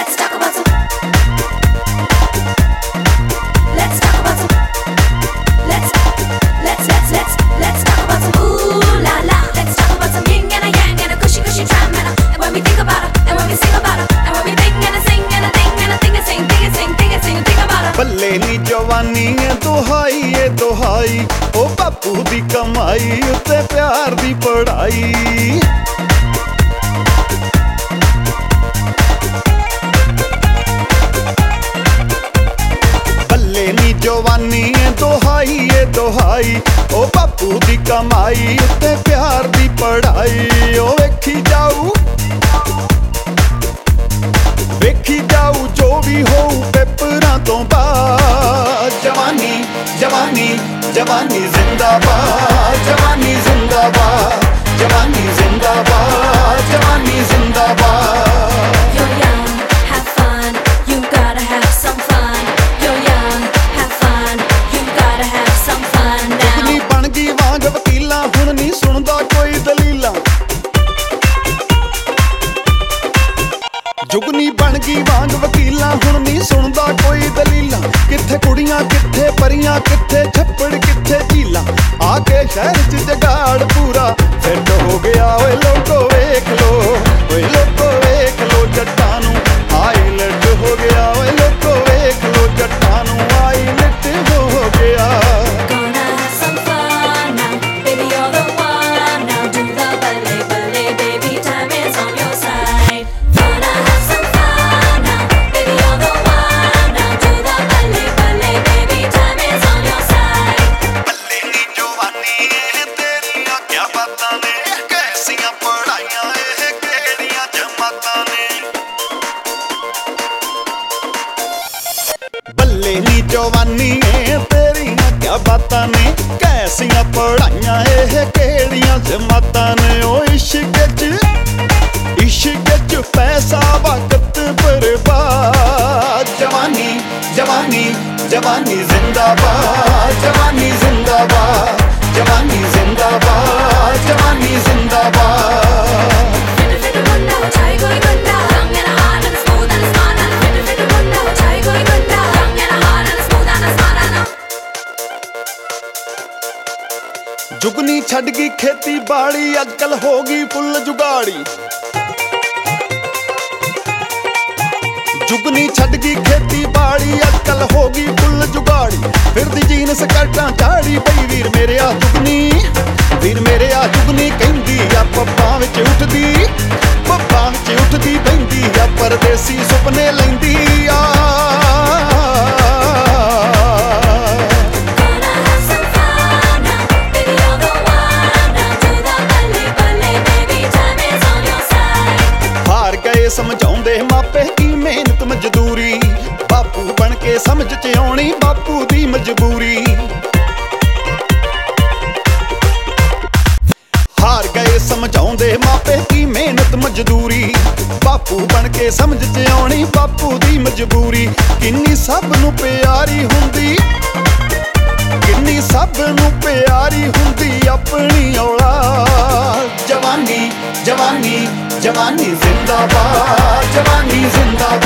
Let's talk about some. Let's talk about some. Let's talk about some. Ooh la la. Let's talk about some yin and a yang and a cushy cushy tram and when we think about her and when we sing about her and when we think and a sing and a thing and a thing and sing thing and sing thing and sing and think about her. ਬੱਲੇ ਨੀ ਜਵਾਨੀ ਏ ਦੁਹਾਈ ਏ ਦੁਹਾਈ ਓ ਬਾਪੂ ਦੀ ਕਮਾਈ ਉੱਤੇ ਪਿਆਰ ਦੀ ਪੜਾਈ ਬੱਲੇ ਨੀ ਜਵਾਨੀ ਏ ਦੁਹਾਈ ਓ ਬਾਪੂ ਦੀ ਕਮਾਈ ਉੱਤੇ ਪਿਆਰ ਦੀ ਪੜਾਈ ਓ ਵੇਖੀ ਜਾਊ ਜੋ ਵੀ ਹੋਊ ਪੇਪਰਾਂ ਤੋਂ ਬਾਅਦ ਜਵਾਨੀ ਜਵਾਨੀ ਜਵਾਨੀ ਜ਼ਿੰਦਾਬਾਦ ਜਵਾਨੀ ਜ਼ਿੰਦਾਬਾਦ ਜਵਾਨੀ ਜ਼ਿੰਦਾਬਾਦ ਜਵਾਨੀ ਜ਼ਿੰਦਾਬਾਦ You're young, have fun, you gotta have some fun. You're young, have fun, you gotta have some fun now. ਜੁਗਨੀ ਬਣ ਗਈ ਵਾਂਗ ਵਕੀਲਾਂ ਹੁਣ ਨਹੀਂ ਸੁਣਦਾ ਕੋਈ ਦਲੀਲਾਂ ਜੁਗਨੀ ਬਣ ਗਈ ਵਾਂਗ ਵਕੀਲਾਂ ਹੁਣ ਨਹੀਂ ਸੁਣਦਾ ਕੋਈ ਦਲੀਲਾਂ ਕਿੱਥੇ ਕੁੜੀਆਂ ਕਿੱਥੇ ਪਰੀਆਂ ਕਿੱਥੇ ਛੱਪੜ ਕਿੱਥੇ ਝੀਲਾਂ ਆ ਕੇ ਸ਼ਹਿਰ 'ਚ ਜਗਾੜ ਪੂਰਾ ਫਿੱਟ ਹੋ ਗਿਆ ਓਏ ਲੋਕੋ ਵੇਖ ਲੋ ਓਏ ਲੋਕੋ ਵੇਖ ਲੋ ਜੱਟਾਂ ਨੂੰ ਹਾਈਲਾਈਟ ਹੋ ਗਿਆ ਓਏ ਲੋਕੋ ਵੇਖ ਲੋ ਜੱਟਾਂ ਨੂੰ ਹਾਈਲਾਈਟ ਹੋ ਗਿਆ Gonna have some fun now, baby you're the one. Now do the ballet, ballet, baby time is on your side. Gonna have some fun now, baby you're the one. Now do the ballet, ballet, baby time is on your side. ਬੱਲੇ ਨੀ ਜਵਾਨੀ ਇਹ ਤੇਰੀਆਂ ਕਿਆ ਬਾਤਾਂ ਨੇ ਕੈਸੀਆਂ ਪੜਾਈਆਂ ਇਹ ਕਿਹੜੀਆਂ ਜਮਾਤਾਂ ਨੇ ਬੱਲੇ ਨੀ ਜਵਾਨੀ ਇਹ ਤੇਰੀਆਂ ਕਿਆ ਬਾਤਾਂ ਨੇ ਕੈਸੀਆਂ ਪੜਾਈਆਂ ਇਹ ਕਿਹੜੀਆਂ ਜਮਾਤਾਂ ਨੇ ਓ ਇਸ਼ਕ 'ਚ ਪੈਸਾ ਵਕਤ ਬਰਬਾਦ ਜਵਾਨੀ ਜਵਾਨੀ ਜਵਾਨੀ ਜ਼ਿੰਦਾਬਾਦ ਜਵਾਨੀ ਜ਼ਿੰਦਾਬਾਦ ਜਵਾਨੀ ਜ਼ਿੰਦਾਬਾਦ ਜਵਾਨੀ ਜ਼ਿੰਦਾਬਾਦ Fit to gunda, chai koi gunda, young and a hard and smooth and a smart and fit to gunda, chai koi gunda, young and a hard and smooth and a smart and ਜੁਗਨੀ ਛੱਡ ਗਈ ਖੇਤੀ ਬਾੜੀ ਅੱਜਕੱਲ ਹੋ ਗਈ ਫੁੱਲ ਜੁਗਾੜੀ ਜੁਗਨੀ ਛੱਡ ਗਈ ਖੇਤੀ ਬਾੜੀ ਅੱਜਕੱਲ ਹੋ ਗਈ ਫੁੱਲ ਜੁਗਾੜੀ ਫਿਰਦੀ ਜੀਨ ਸਕਰਟਾਂ ਚਾੜੀ ਪਈ ਵੀਰ ਮੇਰੇ ਆ ਜੁਗਨੀ ਕਹਿੰਦੀ ਆ ਪੱਬਾਂ ਵਿੱਚ ਉੱਠਦੀ ਬਹਿੰਦੀ ਆ ਪਰਦੇਸੀ ਸੁਪਨੇ ਲੈਂਦੀ ਆ Gonna have some fun now, baby you're the one. Now do the ballet, ballet, baby time is on your side. ਹਾਰ ਗਏ ਸਮਝਾਉਂਦੇ ਮਾਪੇ ਕੀ ਮਿਹਨਤ ਮਜ਼ਦੂਰੀ ਬਾਪੂ ਬਣ ਕੇ ਸਮਝ 'ਚ ਆਉਣੀ ਬਾਪੂ ਦੀ ਮਜਬੂਰੀ ਹਾਰ ਗਏ ਸਮਝਾਉਂਦੇ ਮਾਪੇ ਕੀ ਮਿਹਨਤ ਮਜ਼ਦੂਰੀ ਬਾਪੂ ਬਣ ਕੇ ਸਮਝ 'ਚ ਆਉਣੀ ਬਾਪੂ ਦੀ ਮਜਬੂਰੀ ਕਿੰਨੀ ਸਭ ਨੂੰ ਪਿਆਰੀ ਹੁੰਦੀ ਆਪਣੀ ਔਲਾਦ ਜਵਾਨੀ ਜਵਾਨੀ ਜਵਾਨੀ ਜ਼ਿੰਦਾਬਾਦ ਜਵਾਨੀ ਜ਼ਿੰਦਾਬਾਦ